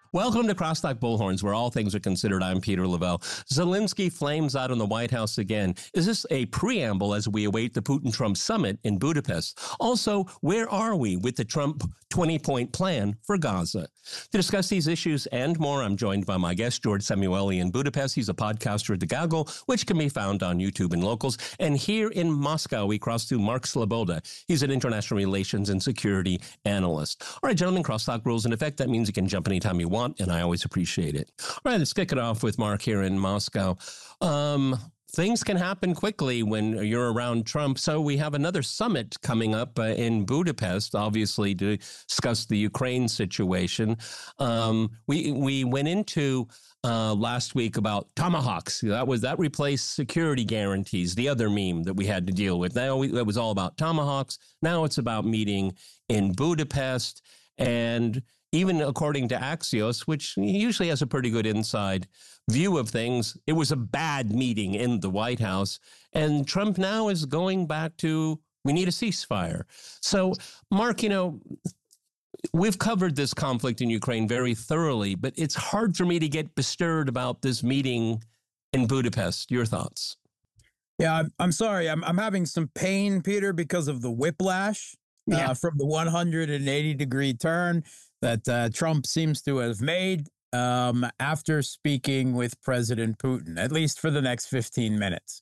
Welcome to Crosstalk Bullhorns, where all things are considered. I'm Peter Lavelle. Zelensky flames out in the White House again. Is this a preamble as we await the Putin-Trump summit in Budapest? Also, where are we with the Trump 20-point plan for Gaza? To discuss these issues and more, I'm joined by my guest, George Samueli in Budapest. He's a podcaster at The Gaggle, which can be found on YouTube and Locals. And here in Moscow, we cross to Mark Sloboda. He's an international relations and security analyst. All right, gentlemen, Crosstalk rules in effect. That means you can jump anytime you want, and I always appreciate it. All right, let's kick it off with Mark here in Moscow. Things can happen quickly when you're around Trump. So we have another summit coming up in Budapest, obviously, to discuss the Ukraine situation. We went into last week about tomahawks. That replaced security guarantees, the other meme that we had to deal with. Now it was all about tomahawks. Now it's about meeting in Budapest. And even according to Axios, which usually has a pretty good inside view of things, it was a bad meeting in the White House. And Trump now is going back to, we need a ceasefire. So, Mark, we've covered this conflict in Ukraine very thoroughly, but it's hard for me to get bestirred about this meeting in Budapest. Your thoughts? Yeah, I'm sorry. I'm having some pain, Peter, because of the whiplash from the 180-degree turn that Trump seems to have made after speaking with President Putin, at least for the next 15 minutes.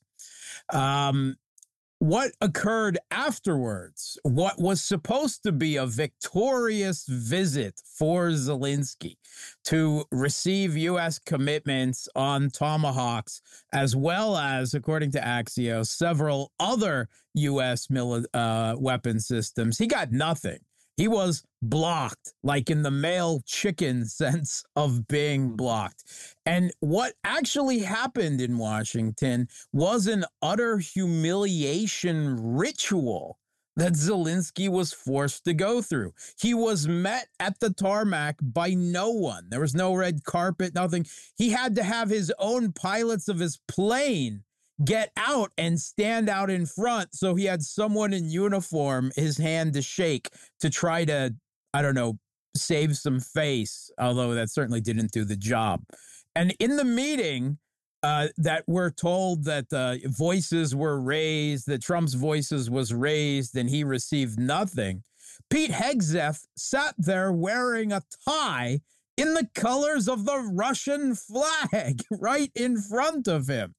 What occurred afterwards, what was supposed to be a victorious visit for Zelensky to receive U.S. commitments on Tomahawks, as well as, according to Axios, several other U.S. weapon systems, he got nothing. He was blocked, like in the male chicken sense of being blocked. And what actually happened in Washington was an utter humiliation ritual that Zelensky was forced to go through. He was met at the tarmac by no one. There was no red carpet, nothing. He had to have his own pilots of his plane get out and stand out in front. So he had someone in uniform, his hand to shake to try to, save some face, although that certainly didn't do the job. And in the meeting that we're told that voices were raised, that Trump's voices was raised and he received nothing, Pete Hegseth sat there wearing a tie in the colors of the Russian flag right in front of him.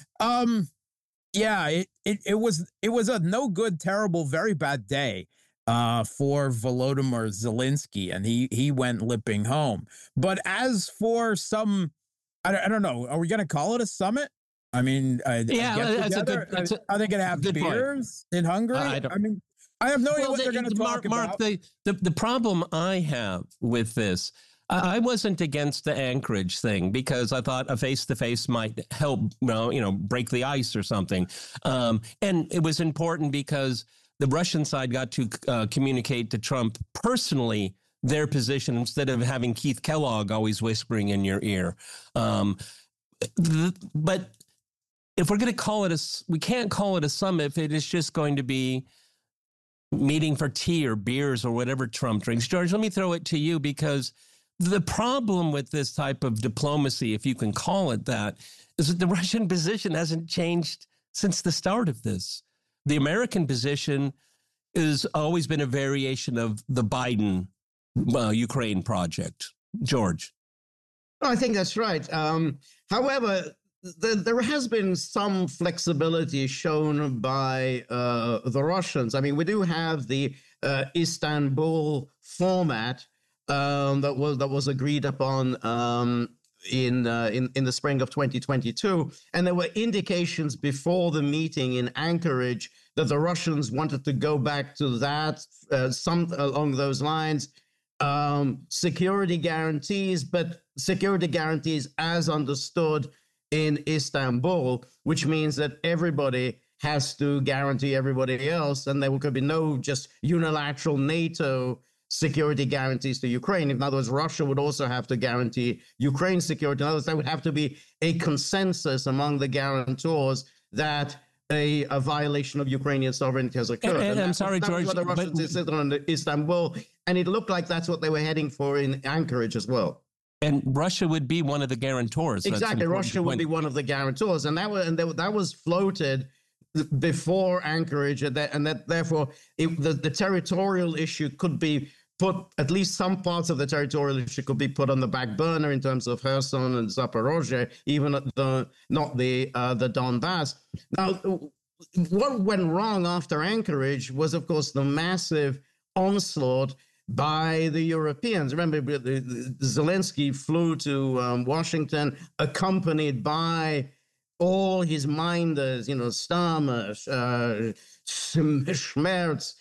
It was a no good, terrible, very bad day for Volodymyr Zelensky, and he went limping home. But as for some, I don't know, are we going to call it a summit? I mean, are they going to have beers in Hungary? I have no idea what they're going to talk about. Mark, the problem I have with this, I wasn't against the Anchorage thing because I thought a face-to-face might help, break the ice or something. And it was important because the Russian side got to communicate to Trump personally their position instead of having Keith Kellogg always whispering in your ear. But if we're going to call it we can't call it a summit if it is just going to be meeting for tea or beers or whatever Trump drinks. George, let me throw it to you because the problem with this type of diplomacy, if you can call it that, is that the Russian position hasn't changed since the start of this. The American position has always been a variation of the Biden Ukraine project. George. I think that's right. However, there has been some flexibility shown by the Russians. I mean, we do have the Istanbul format that was agreed upon in the spring of 2022, and there were indications before the meeting in Anchorage that the Russians wanted to go back to that, some along those lines, security guarantees, but security guarantees as understood in Istanbul, which means that everybody has to guarantee everybody else, and there could be no just unilateral NATO security guarantees to Ukraine. In other words, Russia would also have to guarantee Ukraine's security. In other words, there would have to be a consensus among the guarantors that a violation of Ukrainian sovereignty has occurred. And I'm sorry, George, what the Russians insisted on Istanbul, and it looked like that's what they were heading for in Anchorage as well. And Russia would be one of the guarantors. Exactly, Russia would be one of the guarantors, and that was floated before Anchorage, and that therefore the territorial issue could be put, at least some parts of the territorial issue could be put on the back burner in terms of Kherson and Zaporozhye, even not the Donbass. Now, what went wrong after Anchorage was, of course, the massive onslaught by the Europeans. Remember, Zelensky flew to Washington, accompanied by all his minders, Starmer, Schmerz,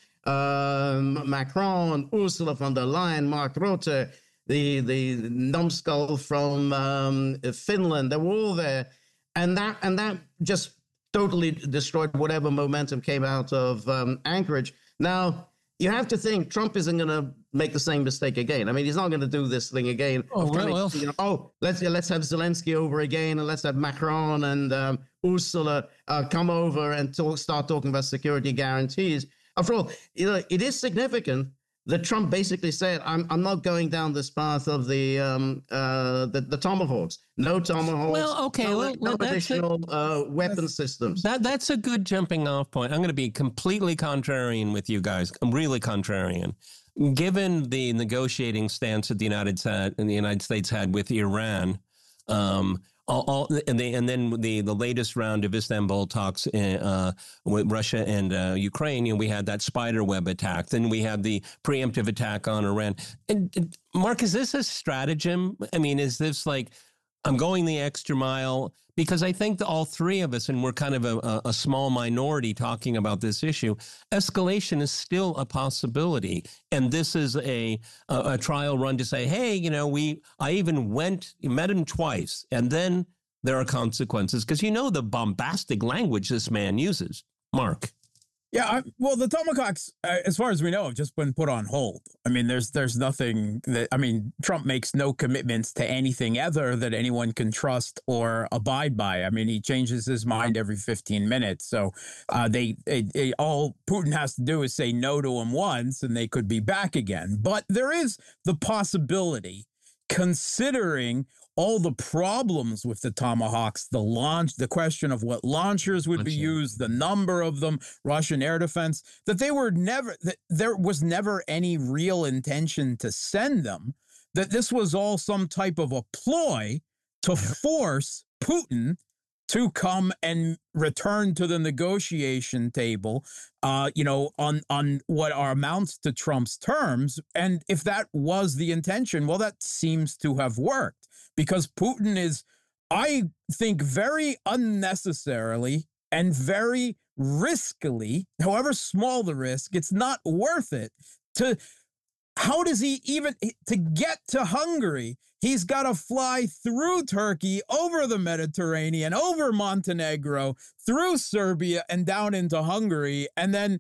Macron, Ursula von der Leyen, Mark Rutte, the numbskull from Finland. They were all there, and that just totally destroyed whatever momentum came out of Anchorage. Now, you have to think Trump isn't going to make the same mistake again. I mean, he's not going to do this thing again. Let's have Zelensky over again, and let's have Macron and Ursula come over and start talking about security guarantees. After all, it is significant that Trump basically said, "I'm not going down this path of the tomahawks. No tomahawks. Well, okay, no additional weapon systems." That's a good jumping off point. I'm going to be completely contrarian with you guys. I'm really contrarian. Given the negotiating stance that the United States had with Iran, and then the latest round of Istanbul talks with Russia and Ukraine, we had that spider web attack. Then we had the preemptive attack on Iran. And Mark, is this a stratagem? I mean, is this like, I'm going the extra mile? Because I think that all three of us, and we're kind of a small minority talking about this issue, escalation is still a possibility. And this is a trial run to say, hey, I even met him twice, and then there are consequences. Because the bombastic language this man uses. Mark. Yeah, well, the Tomahawks, as far as we know, have just been put on hold. I mean, there's nothing that, Trump makes no commitments to anything other that anyone can trust or abide by. I mean, he changes his mind every 15 minutes. So all Putin has to do is say no to him once, and they could be back again. But there is the possibility, considering all the problems with the Tomahawks, the question of what launchers would be used, the number of them, Russian air defense, that there was never any real intention to send them, that this was all some type of a ploy to force Putin to come and return to the negotiation table, on what amounts to Trump's terms. And if that was the intention, well, that seems to have worked, because Putin is, I think, very unnecessarily and very riskily, however small the risk, it's not worth it. How does he even, to get to Hungary, he's got to fly through Turkey, over the Mediterranean, over Montenegro, through Serbia, and down into Hungary. And then,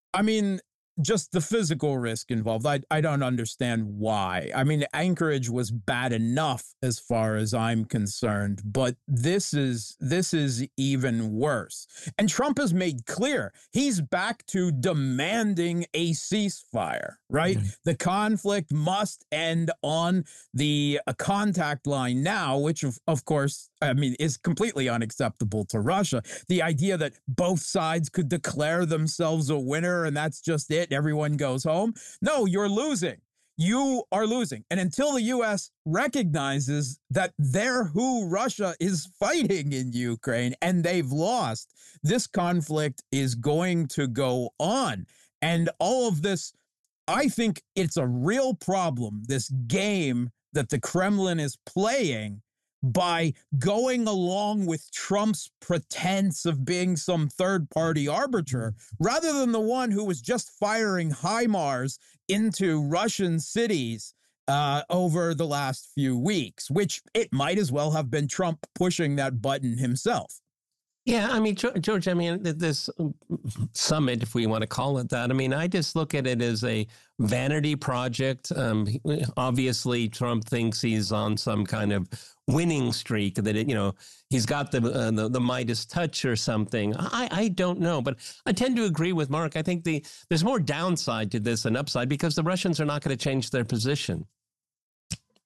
just the physical risk involved. I don't understand why. Anchorage was bad enough as far as I'm concerned, but this is even worse. And Trump has made clear he's back to demanding a ceasefire, right? Mm-hmm. The conflict must end on the contact line now, which of course, is completely unacceptable to Russia. The idea that both sides could declare themselves a winner and that's just it, everyone goes home. No, you're losing. You are losing. And until the U.S. recognizes that Russia is fighting in Ukraine and they've lost, this conflict is going to go on. And all of this, I think it's a real problem, this game that the Kremlin is playing by going along with Trump's pretense of being some third-party arbiter, rather than the one who was just firing HIMARS into Russian cities over the last few weeks, which it might as well have been Trump pushing that button himself. Yeah, George, this summit, if we want to call it that, I just look at it as a vanity project. Obviously, Trump thinks he's on some kind of winning streak, that he's got the Midas touch or something. I don't know, but I tend to agree with Mark. I think there's more downside to this than upside, because the Russians are not going to change their position.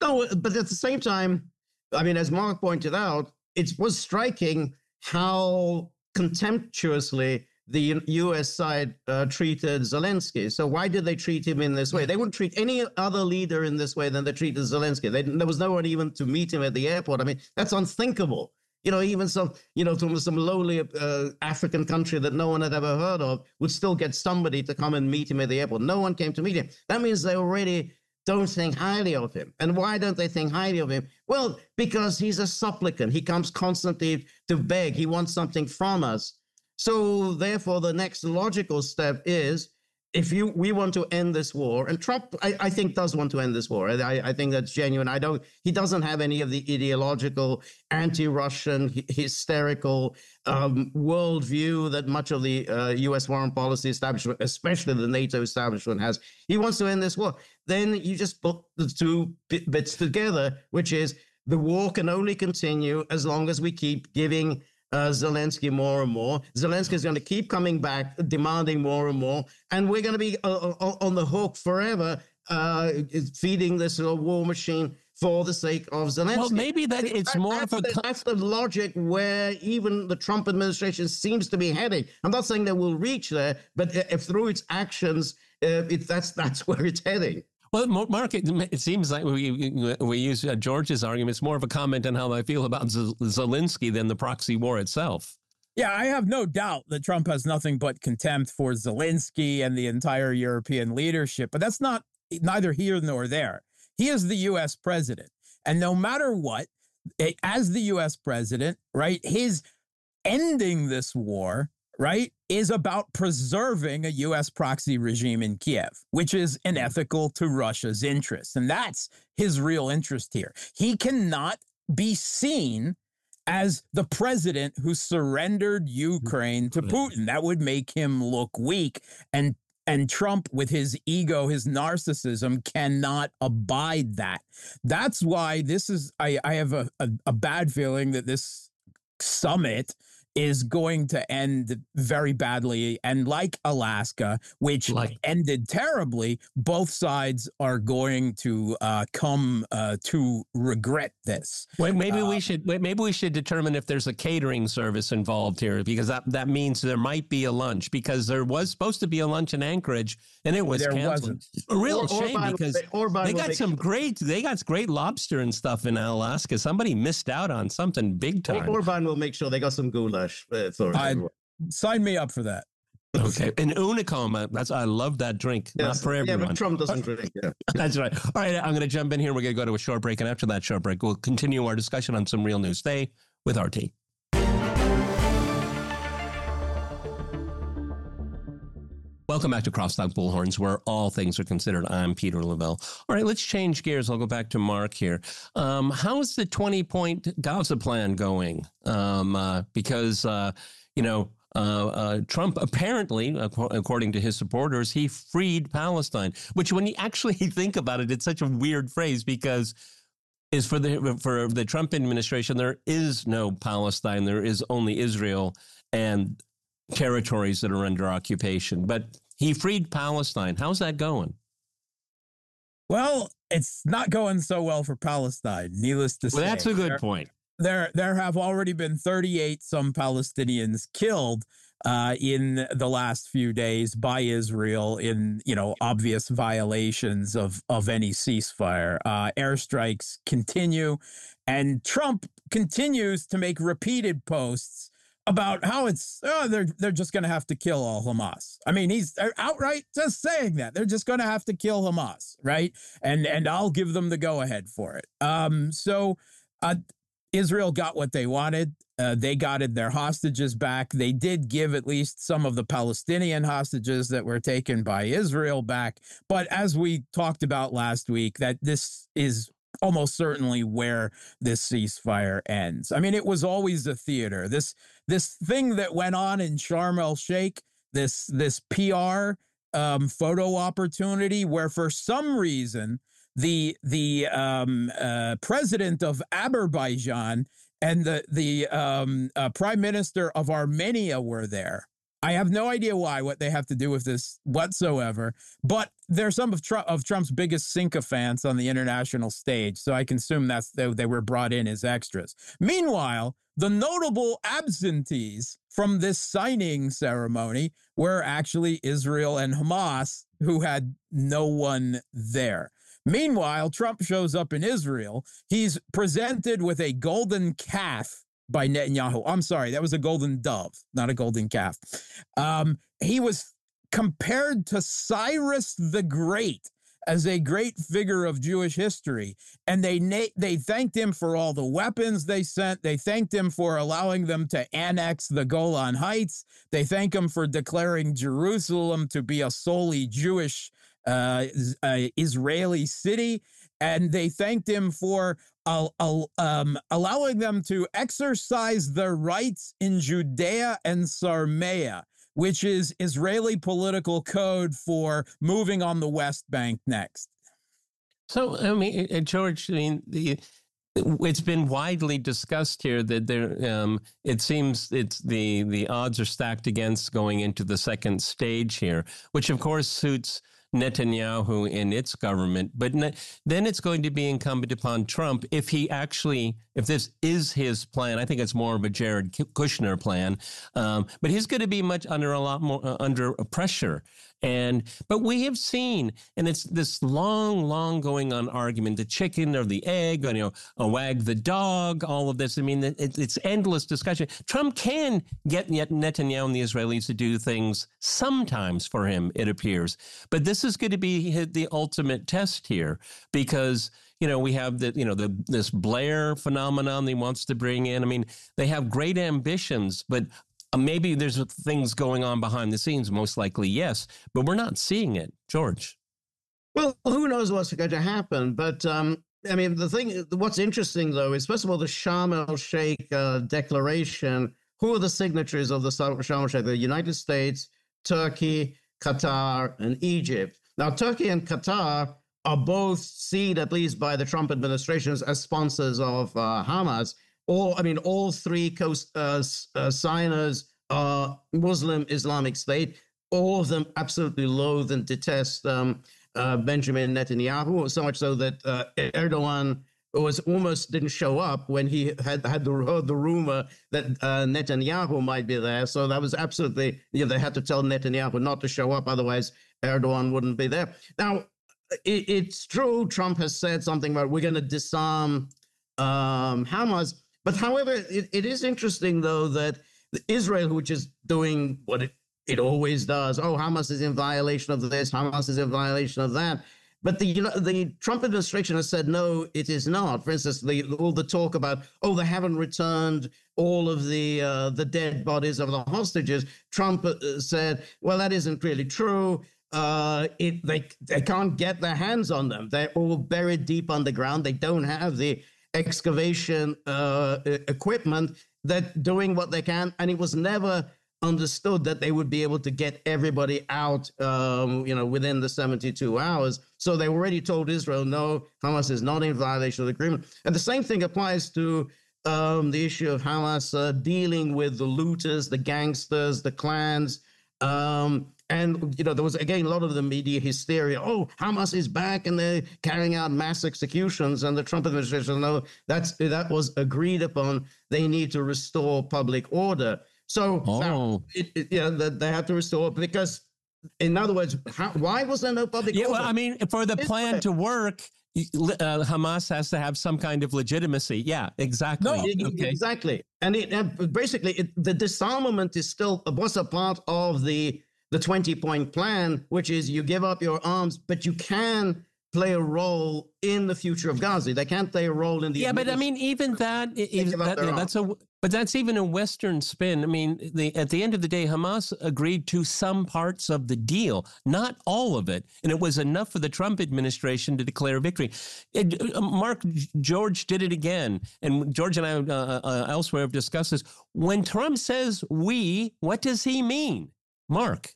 No, but at the same time, I mean, as Mark pointed out, it was striking how contemptuously the U.S. side treated Zelensky. So why did they treat him in this way? They wouldn't treat any other leader in this way than they treated Zelensky. There was no one even to meet him at the airport. I mean, that's unthinkable. Even some lowly African country that no one had ever heard of would still get somebody to come and meet him at the airport. No one came to meet him. That means they already don't think highly of him. And why don't they think highly of him? Well, because he's a supplicant. He comes constantly to beg. He wants something from us. So therefore, the next logical step is, we want to end this war, and Trump, I think, does want to end this war. I think that's genuine. He doesn't have any of the ideological, anti-Russian, hysterical worldview that much of the U.S. foreign policy establishment, especially the NATO establishment, has. He wants to end this war. Then you just put the two bits together, which is the war can only continue as long as we keep giving Zelensky more and more. Zelensky is going to keep coming back, demanding more and more, and we're going to be on the hook forever, feeding this war machine for the sake of Zelensky. Well, maybe that's the logic where even the Trump administration seems to be heading. I'm not saying they will reach there, but if through its actions, that's where it's heading. Well, Mark, it seems like we use George's argument. It's more of a comment on how I feel about Zelensky than the proxy war itself. Yeah, I have no doubt that Trump has nothing but contempt for Zelensky and the entire European leadership, but that's neither here nor there. He is the U.S. president, and no matter what, as the U.S. president, right, his ending this war, right, is about preserving a U.S. proxy regime in Kiev, which is unethical to Russia's interests. And that's his real interest here. He cannot be seen as the president who surrendered Ukraine to Putin. That would make him look weak. And Trump, with his ego, his narcissism, cannot abide that. That's why I have a bad feeling that this summit is going to end very badly. And like Alaska, which ended terribly, both sides are going to come to regret this. Well, maybe we should determine if there's a catering service involved here, because that means there might be a lunch, because there was supposed to be a lunch in Anchorage and it was canceled. A real shame, because they got great lobster and stuff in Alaska. Somebody missed out on something big time. Orban will make sure they got some goulash. Sign me up for that. Okay. In Unicoma, I love that drink. Yes, not for everyone. Yeah, but Trump doesn't drink. Yeah. That's right. All right, I'm going to jump in here. We're going to go to a short break, and after that short break, we'll continue our discussion on some real news. Stay with RT. Welcome back to Crosstalk Bullhorns, where all things are considered. I'm Peter Lavelle. All right, let's change gears. I'll go back to Mark here. How's the 20-point Gaza plan going? Because Trump apparently, according to his supporters, he freed Palestine, which when you actually think about it, it's such a weird phrase, because is for the Trump administration, there is no Palestine. There is only Israel and territories that are under occupation. But he freed Palestine. How's that going? Well, it's not going so well for Palestine, needless to say. Well, that's a good point. There have already been 38 some Palestinians killed in the last few days by Israel in, obvious violations of any ceasefire. Airstrikes continue, and Trump continues to make repeated posts about how they're just going to have to kill all Hamas. I mean, he's outright just saying that they're just going to have to kill Hamas, right? And I'll give them the go ahead for it. So Israel got what they wanted. They got their hostages back. They did give at least some of the Palestinian hostages that were taken by Israel back. But as we talked about last week, that this is almost certainly where this ceasefire ends. I mean, it was always a theater. This thing that went on in Sharm el-Sheikh, this PR photo opportunity, where for some reason the president of Azerbaijan and the prime minister of Armenia were there. I have no idea what they have to do with this whatsoever, but they're some of Trump's biggest sycophants on the international stage, so I can assume they were brought in as extras. Meanwhile, the notable absentees from this signing ceremony were actually Israel and Hamas, who had no one there. Meanwhile, Trump shows up in Israel. He's presented with a golden calf by Netanyahu. I'm sorry, that was a golden dove, not a golden calf. He was compared to Cyrus the Great as a great figure of Jewish history. And they thanked him for all the weapons they sent. They thanked him for allowing them to annex the Golan Heights. They thank him for declaring Jerusalem to be a solely Jewish Israeli city. And they thanked him for allowing them to exercise their rights in Judea and Sarmea, which is Israeli political code for moving on the West Bank next. So, I mean, George, I mean, it's been widely discussed here that it seems the odds are stacked against going into the second stage here, which of course suits Netanyahu and its government, but then it's going to be incumbent upon Trump if this is his plan. I think it's more of a Jared Kushner plan, but he's going to be under a lot more under pressure. But we have seen, and it's this long going on argument, the chicken or the egg, a wag the dog, all of this. I mean, it's endless discussion. Trump can get Netanyahu and the Israelis to do things sometimes for him, it appears. But this is going to be the ultimate test here because, we have this Blair phenomenon he wants to bring in. I mean, they have great ambitions, but maybe there's things going on behind the scenes, most likely, yes, but we're not seeing it, George. Well, who knows what's going to happen? But I mean, what's interesting, though, is first of all, the Sharm el-Sheikh declaration. Who are the signatories of the Sharm el-Sheikh? The United States, Turkey, Qatar, and Egypt. Now, Turkey and Qatar are both seen, at least by the Trump administration, as sponsors of Hamas. All three signers are Muslim Islamic State. All of them absolutely loathe and detest Benjamin Netanyahu, so much so that Erdogan didn't show up when he had the rumor that Netanyahu might be there. So that was absolutely, they had to tell Netanyahu not to show up, otherwise Erdogan wouldn't be there. Now, it's true, Trump has said something about we're going to disarm Hamas. But however, it is interesting, though, that Israel, which is doing what it always does, Hamas is in violation of this, Hamas is in violation of that. But the Trump administration has said, no, it is not. For instance, all the talk about, they haven't returned all of the dead bodies of the hostages. Trump said, well, that isn't really true. They can't get their hands on them. They're all buried deep underground. They don't have the excavation equipment. They're doing what they can, and it was never understood that they would be able to get everybody out, within the 72 hours. So they already told Israel, no, Hamas is not in violation of the agreement. And the same thing applies to the issue of Hamas dealing with the looters, the gangsters, the clans. And, there was, again, a lot of the media hysteria. Hamas is back and they're carrying out mass executions. And the Trump administration, no, that was agreed upon. They need to restore public order. So they have to restore because, in other words, why was there no public order? Well, I mean, for the plan to work, Hamas has to have some kind of legitimacy. Yeah, exactly. No, okay. Exactly. And basically, the disarmament was a part of the 20-point plan, which is you give up your arms, but you can play a role in the future of Gaza. They can't play a role in the... Yeah, but I mean, even that's even a Western spin. I mean, at the end of the day, Hamas agreed to some parts of the deal, not all of it. And it was enough for the Trump administration to declare victory. George did it again. And George and I elsewhere have discussed this. When Trump says we, what does he mean? Mark?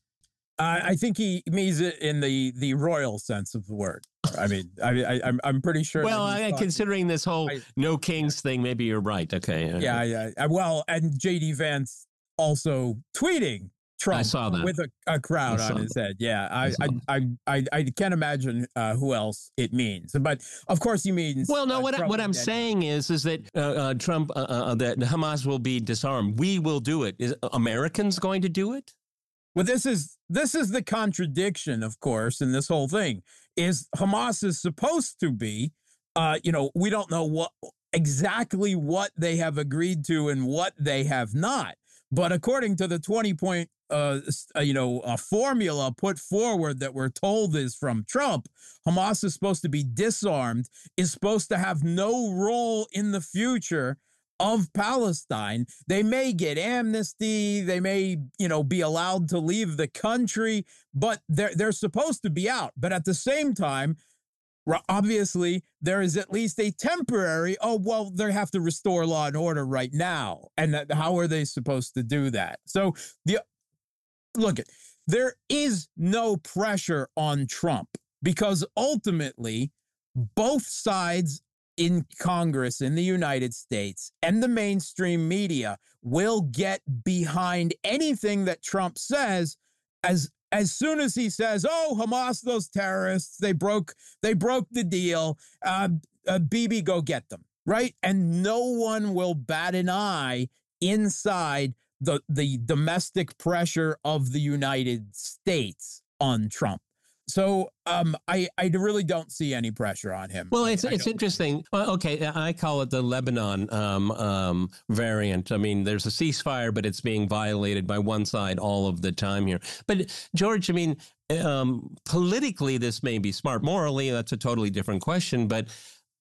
I think he means it in the royal sense of the word. I mean, I'm pretty sure. Well, considering this whole no kings thing, maybe you're right. Okay. Yeah. Well, and J.D. Vance also tweeting Trump I saw that. with a crown on his head. Yeah, I can't imagine who else it means. But of course, he means. Well, no. What I'm dead. saying is that Trump that Hamas will be disarmed. We will do it. Is Americans going to do it? Well, this is the contradiction, of course, in this whole thing. Is Hamas is supposed to be, we don't know exactly what they have agreed to and what they have not. But according to the 20-point formula put forward that we're told is from Trump, Hamas is supposed to be disarmed, is supposed to have no role in the future of Palestine. They may get amnesty, they may, be allowed to leave the country, but they're supposed to be out. But at the same time, obviously, there is at least a temporary, they have to restore law and order right now. And how are they supposed to do that? So there is no pressure on Trump because ultimately both sides in Congress in the United States and the mainstream media will get behind anything that Trump says as soon as he says, Hamas, those terrorists, they broke the deal. Bibi, go get them, right? And no one will bat an eye inside the domestic pressure of the United States on Trump. So I really don't see any pressure on him. Well, it's interesting. Okay, I call it the Lebanon variant. I mean, there's a ceasefire, but it's being violated by one side all of the time here. But George, I mean, politically, this may be smart. Morally, that's a totally different question. But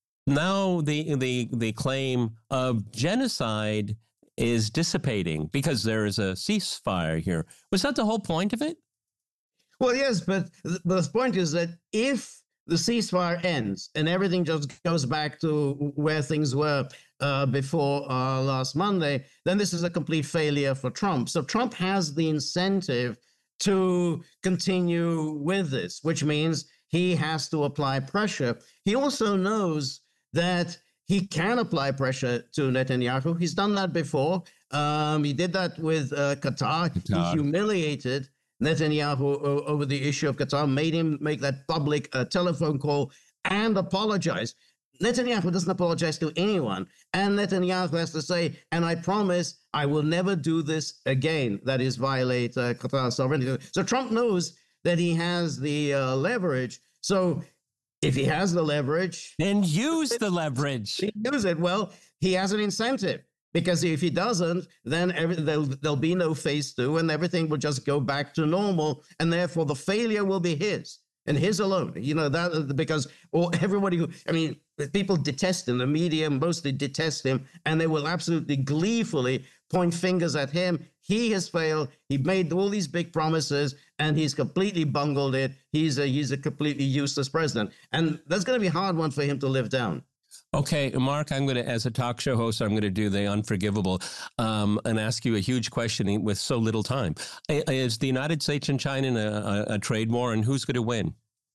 now the claim of genocide is dissipating because there is a ceasefire here. Was that the whole point of it? Well, yes, but the point is that if the ceasefire ends and everything just goes back to where things were before last Monday, then this is a complete failure for Trump. So Trump has the incentive to continue with this, which means he has to apply pressure. He also knows that he can apply pressure to Netanyahu. He's done that before. He did that with Qatar. He humiliated Netanyahu over the issue of Qatar, made him make that public telephone call and apologize. Netanyahu doesn't apologize to anyone. And Netanyahu has to say, and I promise I will never do this again. That is violate Qatar's sovereignty. So Trump knows that he has the leverage. So if he has the leverage. Then use the leverage. Use it. Well, he has an incentive. Because if he doesn't, then there'll be no phase two and everything will just go back to normal. And therefore, the failure will be his and his alone. That because people detest him. The media mostly detest him. And they will absolutely gleefully point fingers at him. He has failed. He made all these big promises and he's completely bungled it. He's a completely useless president. And that's going to be a hard one for him to live down. Okay, Mark, as a talk show host, I'm going to do the unforgivable and ask you a huge question with so little time. Is the United States and China in a trade war, and who's going to win?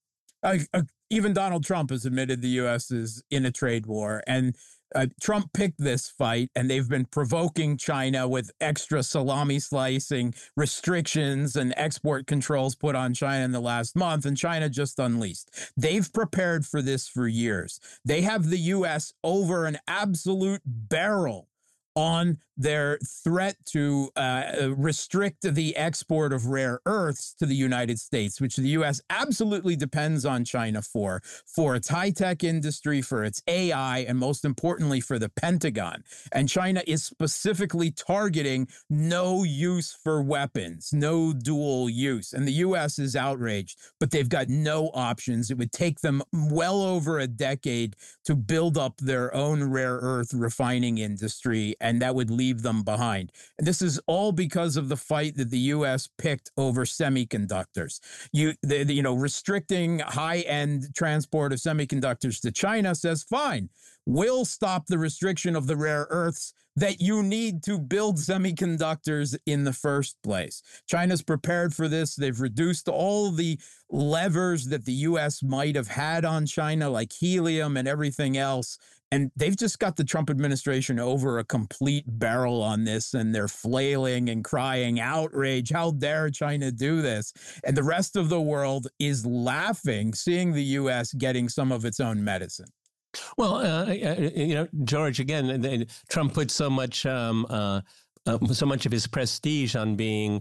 Even Donald Trump has admitted the U.S. is in a trade war, and Trump picked this fight, and they've been provoking China with extra salami slicing restrictions and export controls put on China in the last month, and China just unleashed. They've prepared for this for years. They have the U.S. over an absolute barrel on their threat to restrict the export of rare earths to the United States, which the U.S. absolutely depends on China for its high-tech industry, for its AI, and most importantly, for the Pentagon. And China is specifically targeting no use for weapons, no dual use. And the U.S. is outraged, but they've got no options. It would take them well over a decade to build up their own rare earth refining industry, and that would leave them behind. And this is all because of the fight that the U.S. picked over semiconductors. Restricting high-end transport of semiconductors to China says, fine, we'll stop the restriction of the rare earths that you need to build semiconductors in the first place. China's prepared for this. They've reduced all the levers that the U.S. might have had on China, like helium and everything else. And they've just got the Trump administration over a complete barrel on this, and they're flailing and crying, outrage, how dare China do this? And the rest of the world is laughing, seeing the U.S. getting some of its own medicine. Well, George, again, Trump put so much of his prestige on being,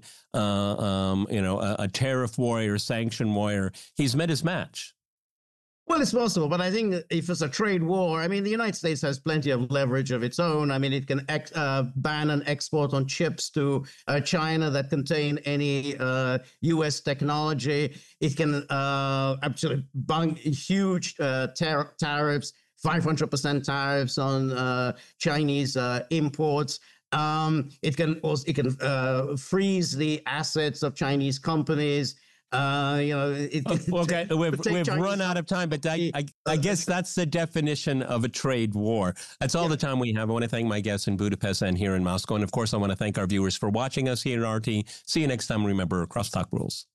a tariff warrior, sanction warrior. He's met his match. Well, it's possible, but I think if it's a trade war, I mean, the United States has plenty of leverage of its own. I mean, it can ban an export on chips to China that contain any U.S. technology. It can actually bang huge tariffs, 500% tariffs on Chinese imports. It can freeze the assets of Chinese companies. Okay, we've run out of time, but I guess that's the definition of a trade war. That's all the time we have. I want to thank my guests in Budapest and here in Moscow. And of course, I want to thank our viewers for watching us here at RT. See you next time. Remember, crosstalk rules.